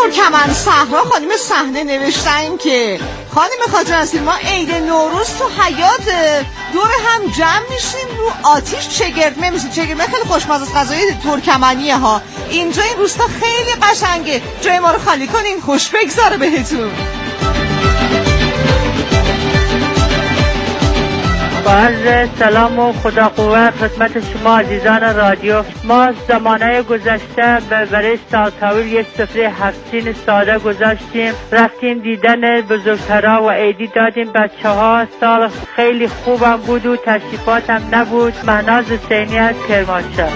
ترکمن صحرا خانم صحنه نوشتن که خانم خاطر اصیل ما عید نوروز تو حیات دور هم جمع میشیم رو آتیش چگرمه میشه. چگرمه خیلی خوشمزه است، غذای ترکمنیه ها. اینجا این روستا خیلی قشنگه، جای ما رو خالی کنین، خوش بگذاره بهتون. عرض سلام و خدا قوت خدمت شما عزیزان رادیو. ما زمانه گذشته برای سالتاویل یک سفره هفتین ساده گذاشتیم، رفتیم دیدن بزرگترها و عیدی دادیم بچه ها. سال خیلی خوبم بود و تشریفاتم نبود. مهناز حسینی از کرمانشاه.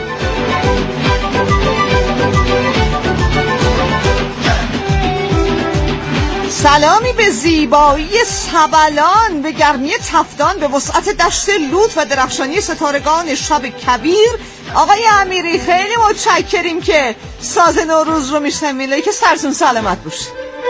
سلامی به زیبایی سبلان، به گرمی تفتان، به وسعت دشت لوط و درخشانی ستارگان شب کبیر. آقای امیری خیلی متشکریم که ساز نوروز رو میشنوید، که سرتون سلامت باشه.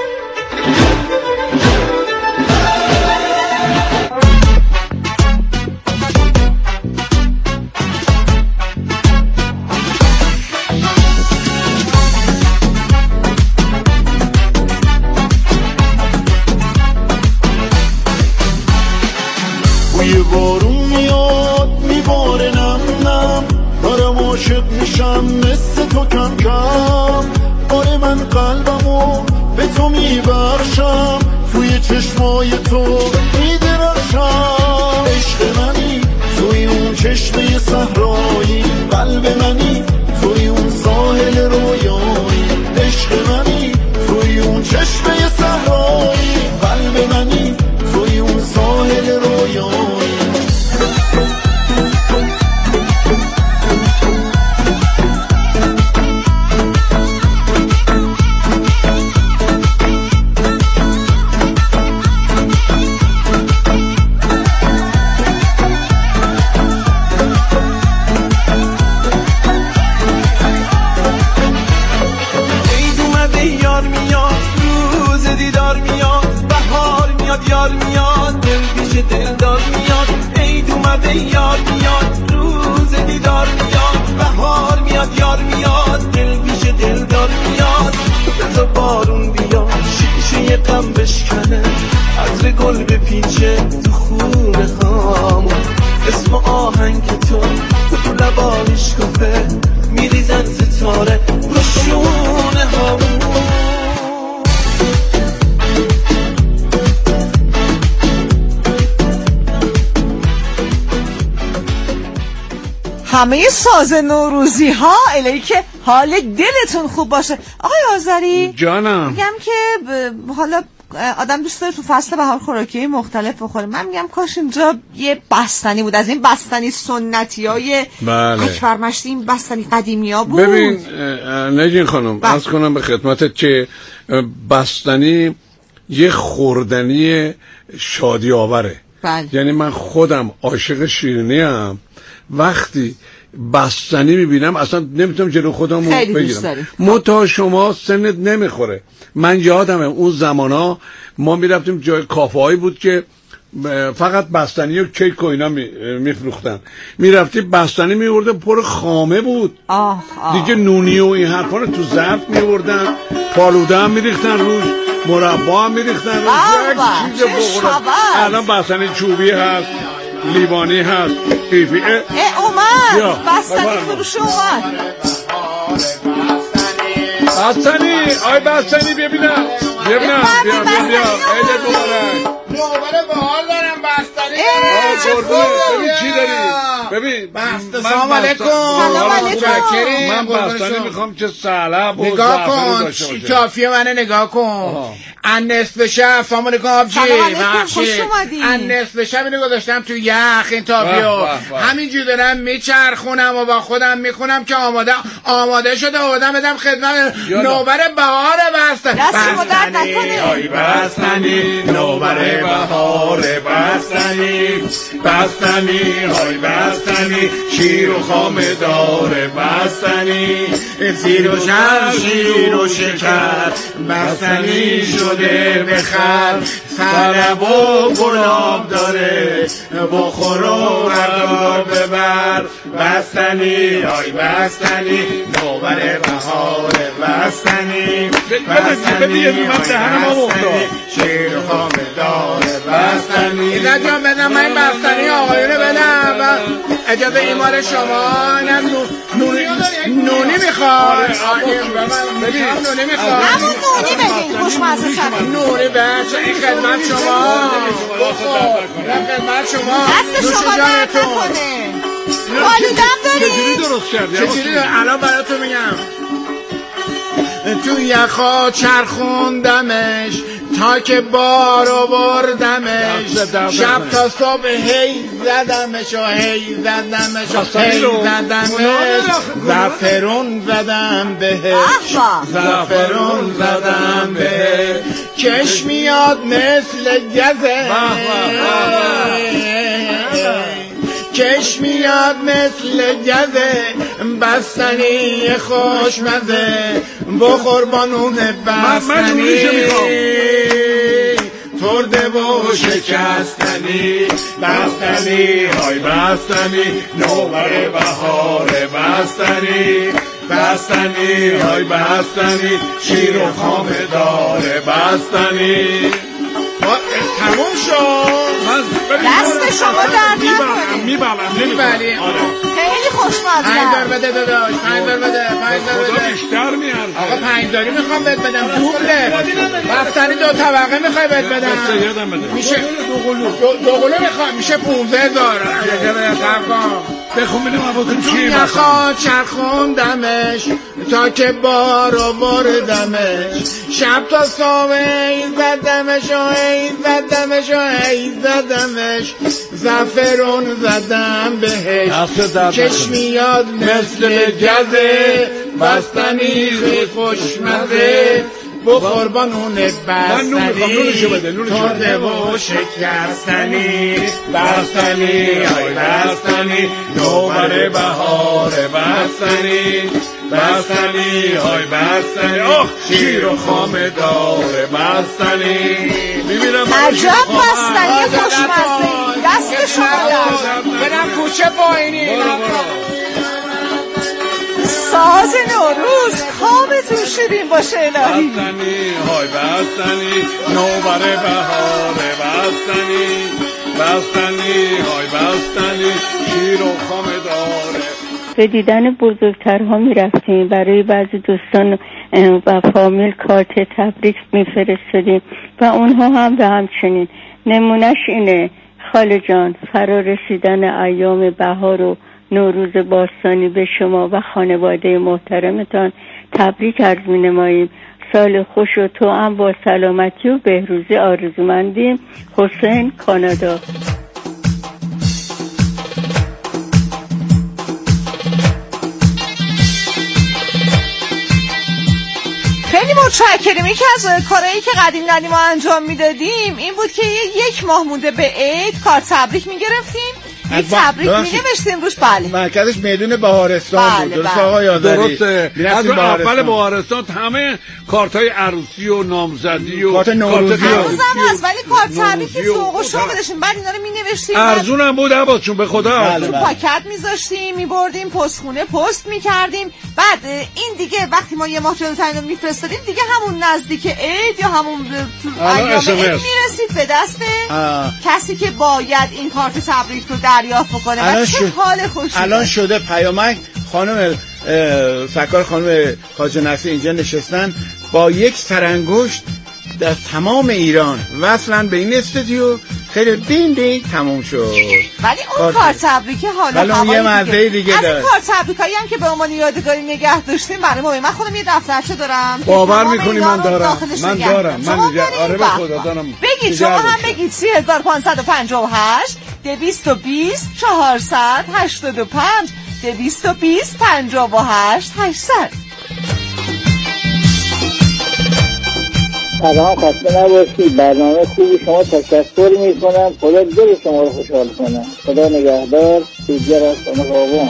بارون میاد میباره نم نم، دارم عاشق میشم مثل تو کم کم. آره من قلبمو به تو میبرشم، توی چشمای تو میدرخشم. عشق منی توی اون چشمه صحرایی، قلب منی توی اون ساحل رویایی. عشق منی توی اون چشمه صحرایی، قلب منی توی اون ساحل رویایی. یار میاد دل پیش دلدار میاد، عید اومده یار میاد، روز دیدار میاد. بهار میاد یار میاد دل پیش دلدار میاد. بذار بارون بیاد شیشه غم بشکنه، عطر گل بپیچه تو خونه هامون. اسم آهنگ تو لبانش کفه، میریزن ستاره رو شونه هامون. همه ساز نوروزی ها الهی که حال دلتون خوب باشه. آقای آذری جانم، میگم که حالا آدم دوست داره تو فصل بهار خوراکی مختلف بخوره. من میگم کاش اینجا یه بستنی بود، از این بستنی سنتی های اکبر مشتی، این بستنی قدیمی ها بود. ببین نگین خانم، عرض کنم به خدمتت که بستنی یه خوردنی شادی آوره. یعنی من خودم عاشق شیرینی ام، وقتی بستنی میبینم اصلا نمیتونم جلو خودم بگیرم. متا شما سنت نمیخوره. من یادمه اون زمانا ما میرفتیم جای کافه هایی بود که فقط بستنی و کیک و اینا میفروختن. میرفتی بستنی میورده پر خامه بود. دیگه نونی و این حرفا رو تو ظرف میوردن، پالوده هم میریختن روش، مربا هم میریختن روش، یک چیز بخورن. الان بستنی چوبی هست، لیوانی هست، قیفی. اومد بستنی فروش اومد. بستنی آی بستنی ببینم بیا ایده دوباره نوبره بحال دارم بستنی. ببین چی داری؟ ببین سلام علیکم. من بستنی میخوام که سلب و نگاه کن کافیه منه، نگاه کن. ان نصف شب. سلام علیکم آبجی. ان نصف شب اینو گذاشتم تو یخ این تافیو، همینجوری دارم میچرخونم و با خودم میخونم که آماده شده آدم بدم خدمت نوبره بهار بستنی. آی بستنی نوبره بهار بستنی، بستنی های بستنی، شیر و خامه داره بستنی، زیر و شیر و شکر بستنی شده بخر، سلب و گلاب داره بخور و بردار ببر، بستنی های بستنی، نوبر بهار بستنی، بستنی های بستنی، شیر و خامه داره بستنی. اینا جان بدم من این بستنی آقایونه بدم، اجازه ایمان شما نونی میخواد، نونی میخواد، همون نونی بدین خوشمزه شده، نونی بچه این خدمت شما، این خدمت شما، دست شما درد نکنه، والودم داری؟ چجوری درست کردی؟ چجوری الان براتون میگم. تو یخا چرخوندمش تا که بار آوردمش، شب تا صبح هی زدمش و هی زدمش و هی زدمش، زعفرون زدم بهش، زعفرون زدم بهش، کش میاد مثل گزه، کش میاد مثل گزه، بستنی خوشمزه، بخور با نون بستنی، ترده و شکستنی، بستنی های بستنی، نوبر بهار بستنی، بستنی های بستنی، شیر و خامه داره بستنی. تموم شد. دست شما درد نکنه، میبلیم. خیلی خوشمزه. 5 دار بده داداش، 5 دار بده، 5 دار بده. بیشتر میارزه. آقا 5 داری میخوام بهت بدم، دوبله. بستنی 2 طبقه میخوای بهت بدم. میشه دو قلو میخوام، میشه 15,000. اجازه بده صبر بخون ببینم ابوتون چی مثلا. نخوا چرخوندمش تا که بار آوردمش، شب تا صبح این زدمش و این زدمش و این زدمش، زعفرون زدم بهش، کش میاد مثل گزه، بستنی خوشمزه، بخور با نون بستنی، ترده و شکستنی، بستنی های بستنی، نوبر بهار بستنی، بستنی های بستنی، شیر و خامه داره بستنی. عجب بستنی خوشمزه، دست شما درد. برم کوچه پایینی، ساز نوروز کامتون شیرین باشه الهی. بستنی های بستنی، نوبر بهار بستنی، بستنی های بستنی، شیر و خامه داره. به دیدن بزرگترها می رفتیم، برای بعضی دوستان و فامیل کارت تبریک می فرستادیم و اونها هم به همچنین. نمونش اینه خاله جان، فرا رسیدن ایام بهار و نوروز باستانی به شما و خانواده محترمتان تبریک عرض می‌نماییم. سال خوش و تو هم با سلامتی و بهروزی آرزومندیم. حسین، کانادا. خیلی متشکرم. یکی از کارهایی که قدیم ما انجام میدادیم این بود که 1 ماه مونده به عید کارت تبریک میگرفتیم، یک تبریک می‌نوشتیم روش. بله، مرکزش میدون بهارستان بود. درست آقای آذری؟ درسته. از اول بهارستان همه کارت‌های عروسی و نامزدی و کارت نوروزی هست، ولی کارت تبریک ذوق و شوق داشتیم. بعد اینا رو می‌نوشتیم، ارزونم بود عباس جون، به خدا. تو پاکت می‌ذاشتیم، می‌بردیم پستخونه پست می‌کردیم. بعد این دیگه وقتی ما 1 ماه جلوتر اینو می‌فرستادیم دیگه همون نزدیک عید یا همون ایام عید می‌رسید به دست کسی که باید این کارت تبریک رو دریافت کنه. و چه حال خوشی. الان شده پیامک. خانم سرکار خانم خواجه نصیر اینجا نشستن با یک سرانگشت در تمام ایران وصلن به این استودیو. خیلی دین تموم شد. ولی اون کارت تبریک حالا یه مزه دیگه داره. از این کارت تبریکایی هم که به عنوان یادگاری نگه داشتیم برای ما. من خودم یه دفترچه دارم. باور می‌کنی من دارم. من آره به خدا دارم. بگید شما هم بگید 3558 220 485 220 58 800. سلام، خسته نباشید. برنامه خوبی، شما تشکر میکنم. خدا دل شما رو خوشحال کنم. خدا نگهدار. دیگر از قوم.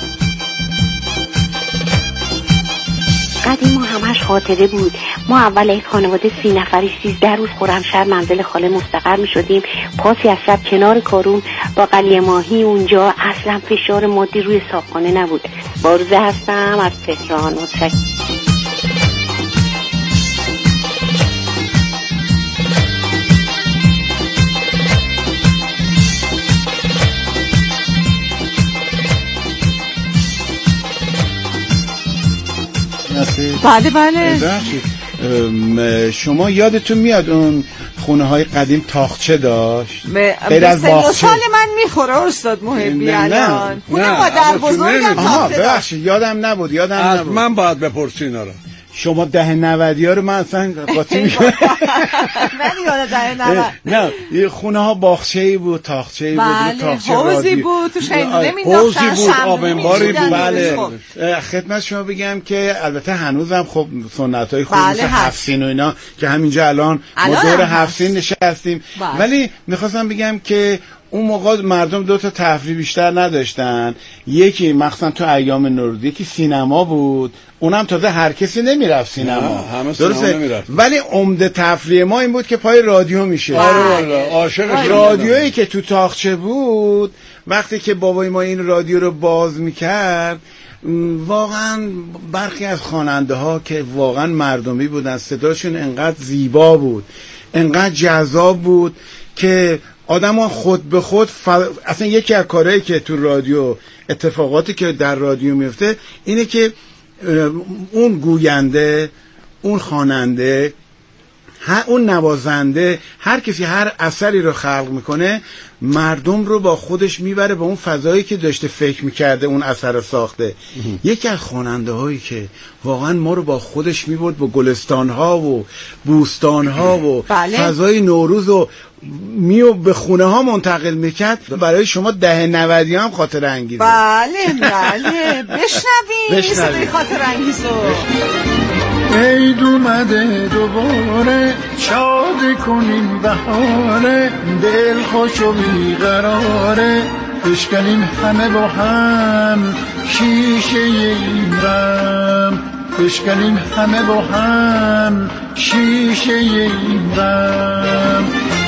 قدیم ما همش خاطره بود. ما اول یک خانواده 30 نفری 13 روز خرمشهر منزل خاله مستقر می شدیم. پاسی از شب کنار کارون با قلیه ماهی اونجا. اصلا فشار مادی روی صابخانه نبود. باروزه هستم از تهران. متشکرم. بله بله. شما یادتون میاد اون خونه های قدیم تاقچه داشت؟ به سال من میخوره استاد محبی الان. خونه مادر بزرگم تاقچه داشت. یادم نبود. من باید بپرسی اینا رو. شما 90 ها رو من اصلا قاطی میکنم. من یاد 90. نه یه خونه ها باغچه‌ای بود، تاقچه‌ای بود، تاقچه حوضی بود، توش هندونه مینداختن، حوضی بود، آب انباری بود. بله. خدمت شما بگم که البته هنوزم خب سنت‌های خوب مثل هفت‌سین و اینا که همینجا الان ما دور هفت‌سین نشستیم. ولی می‌خواستم بگم که اون موقع مردم دو تا تفریح بیشتر نداشتن. یکی مخصوصا تو ایام نوروز یکی سینما بود، اونم تازه هر کسی نمیرفت سینما، درسته؟ ولی عمده تفریح ما این بود که پای رادیو میشه. عاشق رادیویی که تو تاقچه بود، وقتی که بابای ما این رادیو رو باز میکرد، واقعا برخی از خواننده ها که واقعا مردمی بودن، صداشون انقدر زیبا بود، انقدر جذاب بود که آدم ها خود به خود اصلا یکی از کارهایی که تو رادیو، اتفاقاتی که در رادیو میفته اینه که اون گوینده، اون خواننده، اون نوازنده، هر کسی هر اثری رو خلق میکنه، مردم رو با خودش میبره به اون فضایی که داشته فکر میکرده اون اثر رو ساخته. یکی از خواننده هایی که واقعا ما رو با خودش میبرد به گلستان ها و بوستان ها و فضای نوروز و به خونه ها منتقل میکرد. برای شما 90 هم خاطر انگیزه. بله بشنویم صدای خاطر انگیزو. عید اومده دوباره، شاد کنیم بهاره، دل خوش و بیقراره، بشکنیم همه با هم شیشه این غم، بشکنیم همه با هم شیشه این غم.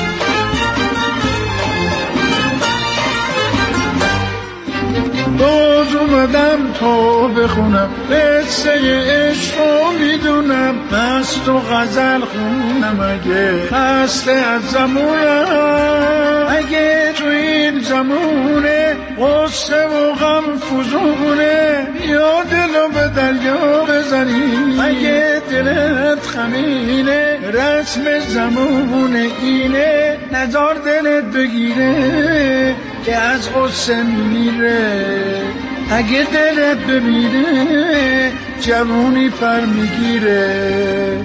باز اومدم تا بخونم قصه عشق رو میدونم، مست و غزل خونم اگه خسته از زمونم، اگه تو این زمونه غصه و غم فزونه، یا دلو به دریا بزنی اگه دلت خمینه، رسم زمونه اینه نزار دلت بگیره که از غصه میره، اگه دلت بمیره جوونی پر میگیره.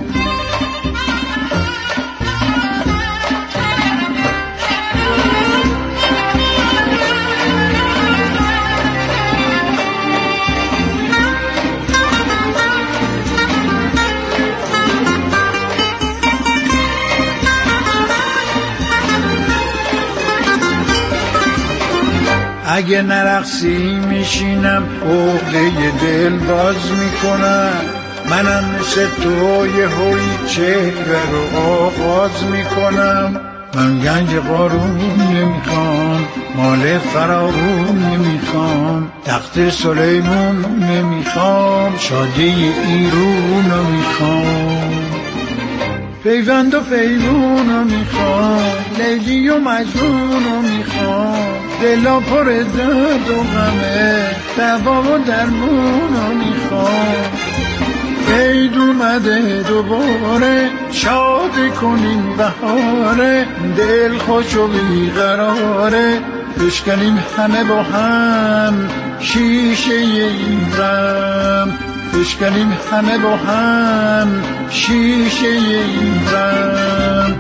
اگه نرقصی میشینم عقده دل باز میکنم، منم مثل تو یه هوی چهره رو آغاز میکنم، من گنج قارون نمیخوام، مال فراوون نمیخوام، تخت سلیمون نمیخوام، شادی ایرون نمیخوام، پیوند و پیمون میخوام، لیلی و مجنون میخوام، دلا پر درد و غمه، دوا و درمون میخوام. عید اومده دوباره، شاد کنیم بهاره، دل خوش و بیقراره، بشکنیم همه با هم شیشه این غم، بشکنیم همه با هم شیشه این غم.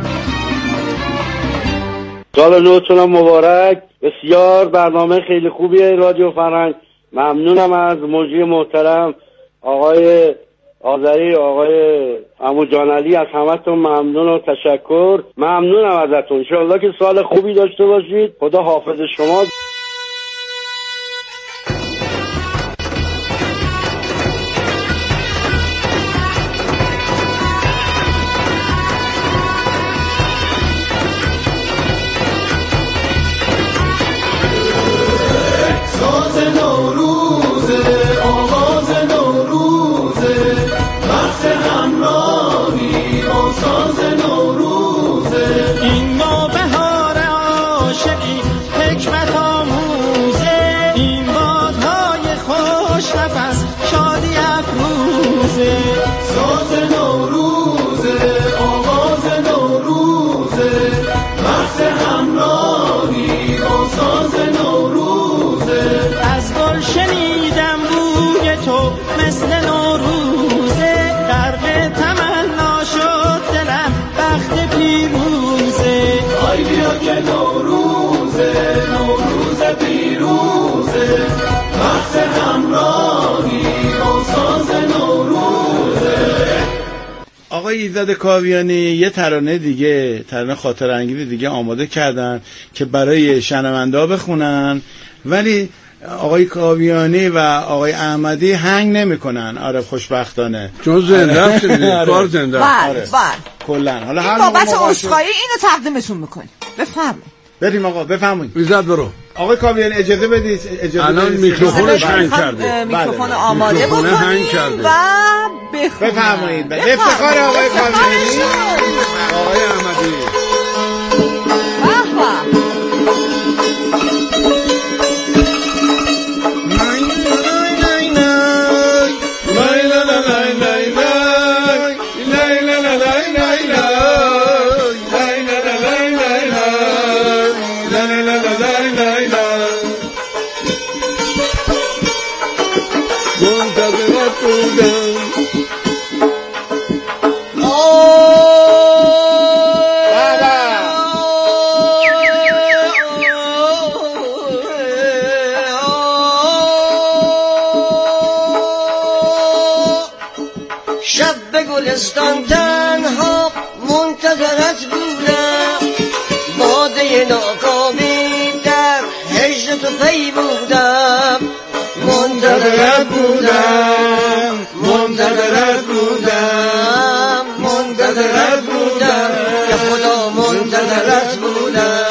سال نوتونم مبارک. بسیار برنامه خیلی خوبیه رادیو فرهنگ. ممنونم از مجری محترم آقای آذری آقای عمو جان علی از همتون ممنون و تشکر. ممنونم ازتون. انشاءالله که سال خوبی داشته باشید. خدا حافظ شما. آقای ایزد کاویانی یه ترانه دیگه، ترانه خاطر انگیز دیگه آماده کردن که برای شنونده بخونن، ولی آقای کاویانی و آقای احمدی هنگ نمیکنن. آره خوشبختانه چون زنده است دیگه، کار زنده است. کلا حالا هر بابت اسخایی اینو تقدیمتون میکنیم. بفرمایید. بریم آقا بفرمایید. ایزد برو. آقای کاویانی اجازه بدید. الان میکروفونش هنگ کرده. میکروفون آماده بکنید و بفرمایید. افتخار آقای کاویانی. آقای احمدی. گلستان تنها منتظرت بودم، باده ناکامی در هجر تو پی بودم، منتظرت بودم، منتظرت بودم، منتظرت بودم، یا خدا منتظرت بودم.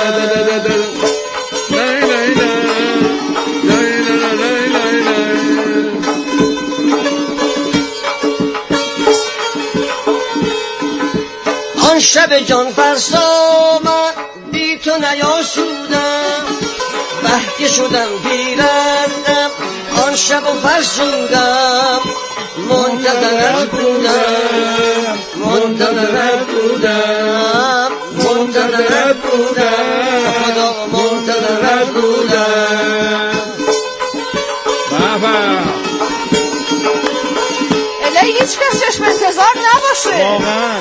آن شب جان فرسا من بی تو نیاسودم، بهکه شدم پیرندم آن شب و فرسودم، منتظرت بودم، منتظرت بودم، منتظرت بودم، خدا منتظرت بودم. الهی هیچ کس چشم انتظار نباشه. واقعا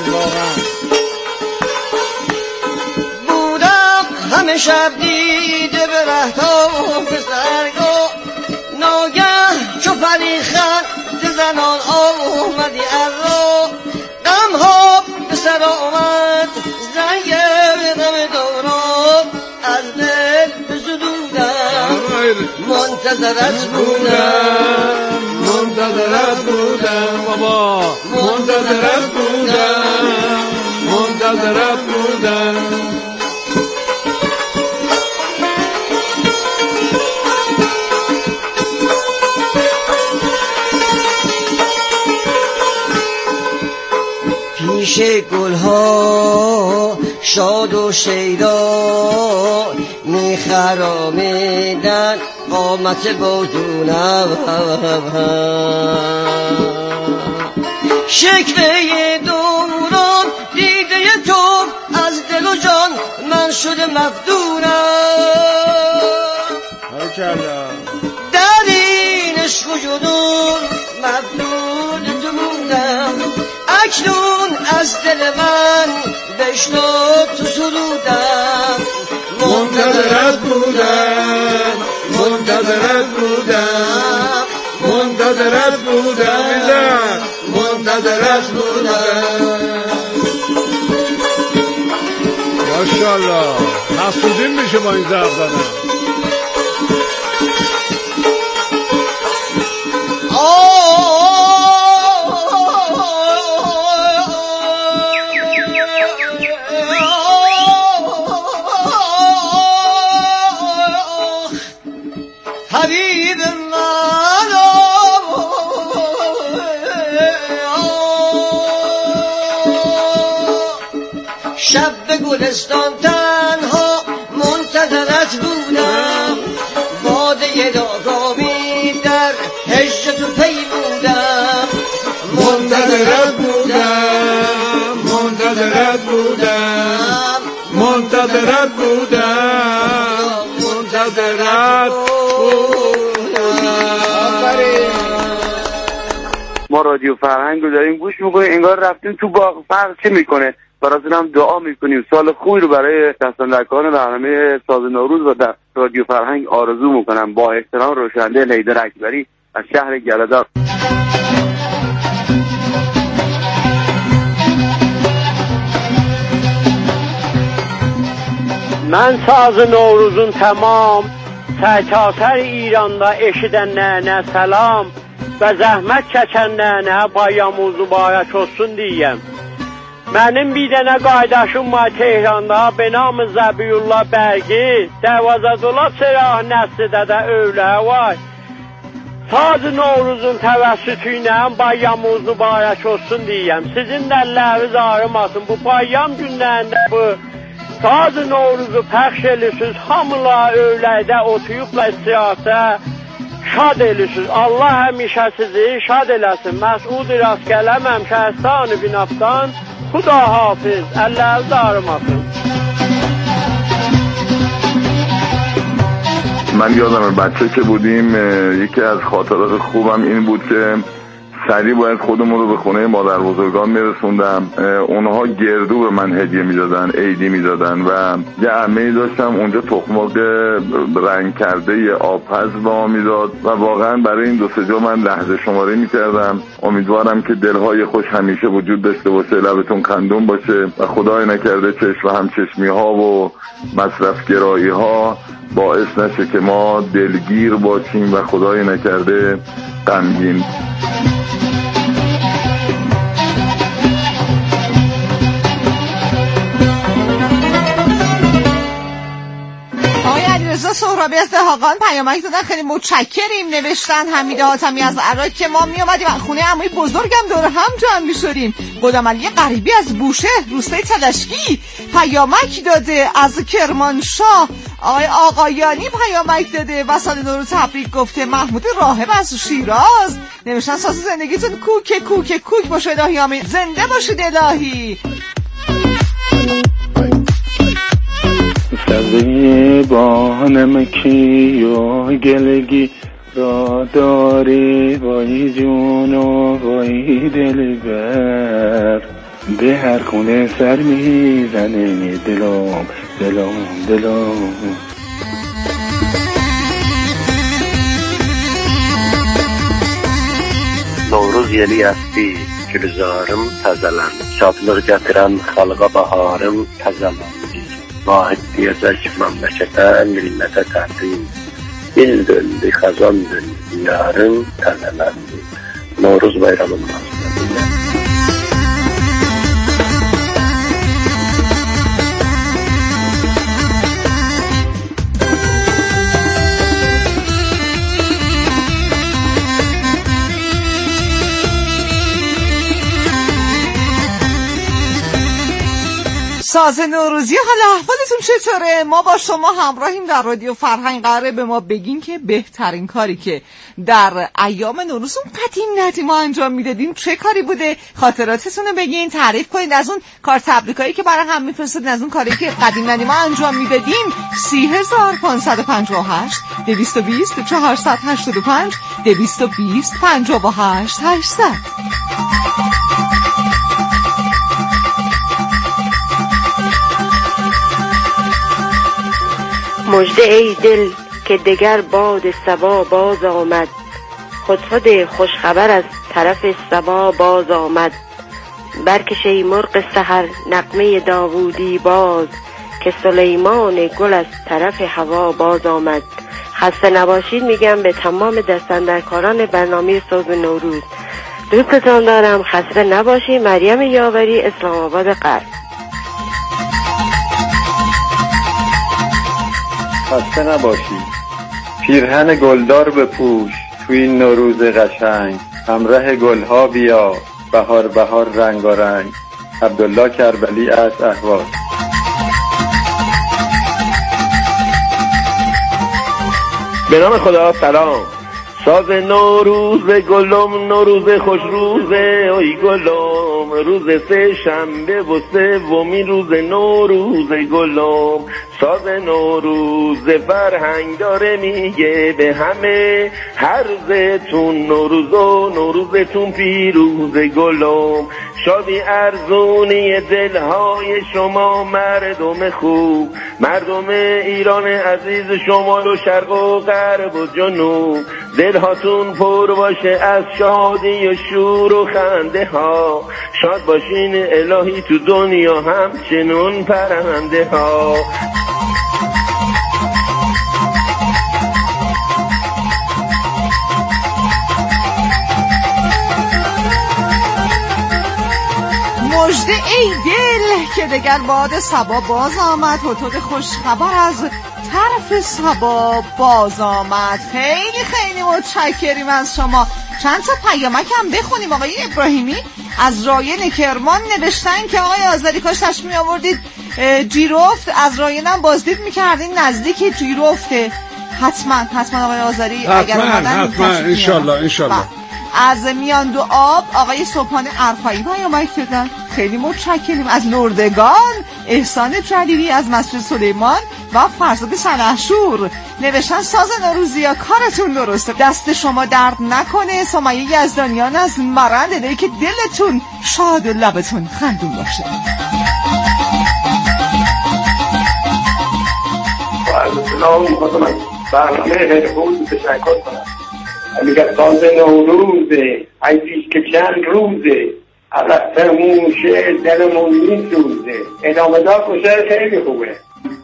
بودم همه شب دیده به رهتا به سرگاه، ناگه چو فریخن زنان آمدی از را، غمها به سر آمد زنگ غم دوران، از دل بزدودم، منتظرت بودم، منتظرت بودم بابا، منتظرت بودم، منتظرت بودم. پیش گلها شاد و شیدا میخرامیدن قامت بازونم، شکوه دوران دیده تو از دل و جان من شده مفتونم، در این عشق و جنون مفتون تو موندم، اکنون از دل من بشنو تو سرودم، منتظرت بودم، منتظرت بودم، منتظرت بودم، منتظرت منتظرت بودم. ماشاءالله حسودین میشه با این ضرب زدن. حبیب من شب به گلستان تنها منتظرت بودم، باده داغامی در هجر تو پیمودم، منتظرت بودم، منتظرت بودم، منتظرت بودم، منتظرت بودم. ما رادیو فرهنگ رو داریم گوش میکنیم، انگار رفتیم تو باغ. فرق چه میکنه؟ براتون هم دعا میکنیم، سال خوبی رو برای دستاندرکاران برنامه ساز نوروز و در رادیو فرهنگ آرزو میکنم. با احترام روشنده حیدر اکبری از شهر گلدار. من saz Novruz'un tamam sərkasər İranda eşidənlərinə salam və zəhmət çəkənlərinə bayramınız mübarək olsun deyəm. Mənim bir dənə qaydaşım var Tehranda, benamı Zəbiyullah Bərgi, Dərvazədola Sərah Nəslidə də övlə var. Saz Novruz'un təvəssütü ilə bayramınız mübarək olsun deyəm. Sizin də əlləriniz ağrımasın. Bu bayram günlərində bu Saz Novruz'u pəxş edirsiniz, hamıla övləkdə otuyubla istirahətə şad edirsiniz. Allah həmişə sizi şad eləsin. Məsud rast gələməm şəhəstanı binaftan, Xuda hafiz, əlləriniz ağrımasın. من یادم بچه که بودیم یکی از خاطرات خوبم این بود که سریع باید خودمون رو به خونه مادر بزرگان میرسوندم. اونها گردو به من هدیه میدادن، عیدی میدادن و یه عمه‌ای داشتم اونجا تخم‌مرغ رنگ کرده آبپز به ما میداد و واقعا برای این 2-3 جا من لحظه شماری میکردم. امیدوارم که دلهای خوش همیشه وجود داشته باشه، لبتون کندون باشه و خدای نکرده چشم و همچشمی ها و مصرف گرایی ها باعث نشه که ما دلگیر باشیم و خدای نکرده غمگین. رضا سهرابی از دهاقان پیامک دادن، خیلی متشکریم. نوشتن حمیده حاتمی از عراق که ما می اومدیم خونه عموی بزرگم دور هم جمع می‌شدیم. قدم علی غریبی از بوشه روستای تلشکی پیامک داده. از کرمانشاه آقای آقایانی پیامک داده و سال نوروز تبریک گفته. محمود راهب از شیراز نوشتن ساز زندگیتون کوک کوک کوک باشه الهی، آمین. زنده باشید الهی. سوی بانمکی و گلگی را داری وای جون و وای دلبر، به هر خونه سر میزنه دلم دلم دلم. Novruz yeli esti gülzarım təzələn, şadlıq gətirən xalqa baharım təzələn. Vahid diyecek memlekete, millete təqdim. İl döndü, xazan döndü, yarın təzələndi. Novruz bayramın münasibətində. ساز نوروزی، حالا احوالتون چطوره؟ ما با شما همراهیم در رادیو فرهنگ. قراره به ما بگین که بهترین کاری که در ایام نوروز اون قدیم ما انجام میدادین چه کاری بوده؟ خاطراتتون رو بگین، تعریف کنید از اون کار تبریکایی که برای هم میفرستادین، از اون کاری که قدیم ما انجام میدادین. 30558 220 485 220 58 800. مژده ای دل که دگر باد صبا باز آمد، هدهد خوشخبر از طرف سبا باز آمد. برکش ای مرغ سحر نغمه داوودی باز، که سلیمان گل از طرف هوا باز آمد. خسته نباشید میگم به تمام دستاندرکاران برنامه صبح نوروز. دوستتان دارم، خسته نباشید. مریم یاوری، اسلام آباد غرب. خسته نباشید. پیرهن گلدار بپوش توی این نوروز قشنگ، همراه گلها بیا بهار بهار رنگارنگ. عبدالله کربلی از اهواز. به نام خدا، سلام. ساز نوروز گلم، نوروز خوش روزه، اوی گلم، روز سه شنبه و سومین روز نوروز گلم. ساز نوروز فرهنگ داره میگه به همه، هر روزتون نوروز و نوروزتون پیروز گلم. شادی ارزونی دلهای شما مردم خوب، مردم ایران عزیز شمال و شرق و غرب و جنوب. دلهاتون پر باشه از شادی و شور و خنده ها، شاد باشین الهی تو دنیا همچنون پرنده ها. مژده ای دل که دگر باد صبا باز آمد، هدهد خوشخبر از طرف صبا باز آمد. خیلی خیلی متشکریم از شما. چند تا پیامک هم بخونیم. آقای ابراهیمی از رایان کرمان نوشتن که آقای آذری کاش تشمیع آوردید جیرفت، از رایانم بازدید میکردین نزدیک جیرفته. حتما آقای آذری اگر حتما انشالله. از میان دو آب آقای صبحان عرفایی پیامک دادن. خیلی متشکریم. از لردگان احسان جلیلی از مسجد سلیمان و فرزاد سنحشور نوشتن ساز نوروزیا کارتون درسته، دست شما درد نکنه. سمیه یزدانیان از مرند داره که دلتون شاد و لبتون خندون باشه. برنامه خیلی خوب تشکر کنم. میگه ساز نوروزه ای پیش که چند روزه، از فرموشه دلمون میسوزه. ادامه دار کشه خیلی خوبه.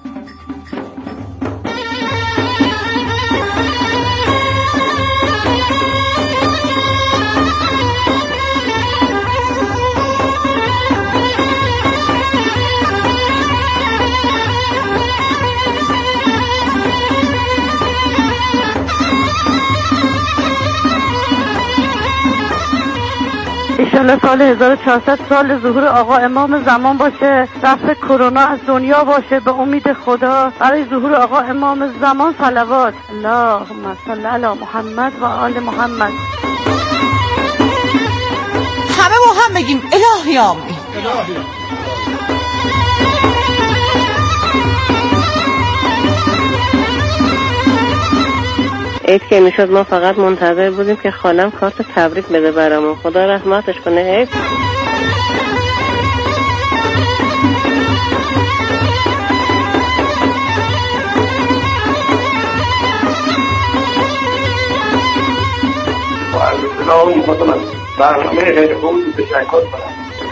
انشالله سال 1400 سال ظهور آقا امام زمان باشه، رفع کرونا از دنیا باشه به امید خدا. برای ظهور آقا امام زمان صلوات. اللهم صل علی محمد و آل محمد. همه با هم بگیم الهی آمین. عید که میشد ما فقط منتظر بودیم که خالم کارت تبریک بده برامون. خدا رحمتش کنه. عید برنامه خیلی خوب تشکر کنم.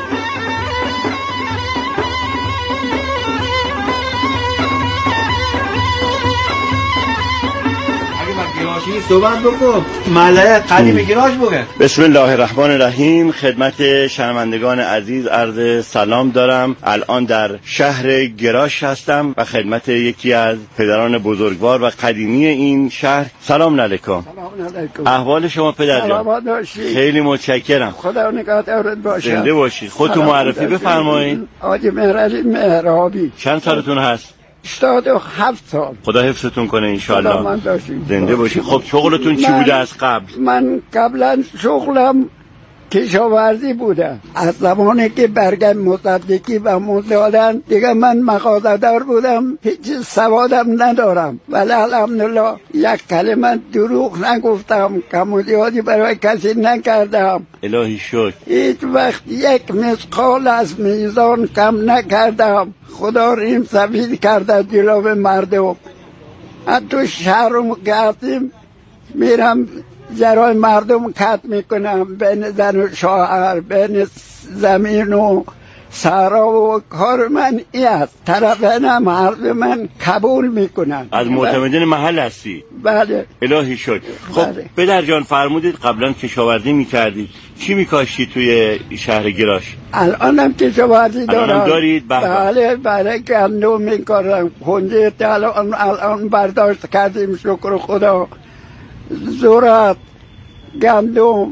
صحبت بکن ملای قدیم گراش بگه. بسم الله الرحمن الرحیم. خدمت شنوندگان عزیز عرض سلام دارم. الان در شهر گراش هستم و خدمت یکی از پدران بزرگوار و قدیمی این شهر. سلام علیکم. احوال شما پدر جان؟ خیلی متشکرم. خدا نگهدارت باشه. زنده باشید. خودتون معرفی بفرمایید. حاجی مهرعلی مهرابی. چند سالتون هست؟ 87 سال. خدا حفظتون کنه انشالله. زنده باشید. خب شغلتون چی بوده از قبل؟ من قبلا شغلم کشاورزی بوده. از زمانی که برگم مصدقی و مدادن دیگه من مغازه‌دار بودم، هیچ سوادم ندارم، ولی الحمدلله یک کلمه دروغ نگفتم، کم زیادی برای کسی نکردم. الهی شکر. هیچ وقت یک مثقال از میزان کم نکردم. خدا ریم سفید کرده جلو مردم. حتی شهرم گردیم میرم جرای مردم کت میکنم، بین زن و شوهر، بین زمین و سارا و کار من این است. طرفین مردم من قبول میکنن. از معتمدین محل هستی؟ بله. الهی شد. خب بله. پدر جان فرمودید قبلا کشاورزی میکردید، چی میکاشتید توی شهر گراش؟ الانم کشاورزی دارم. الان دارید؟ بله بله، گندم میکارم، کنجد الان برداشت کردیم شکر خدا، ذرت، گندم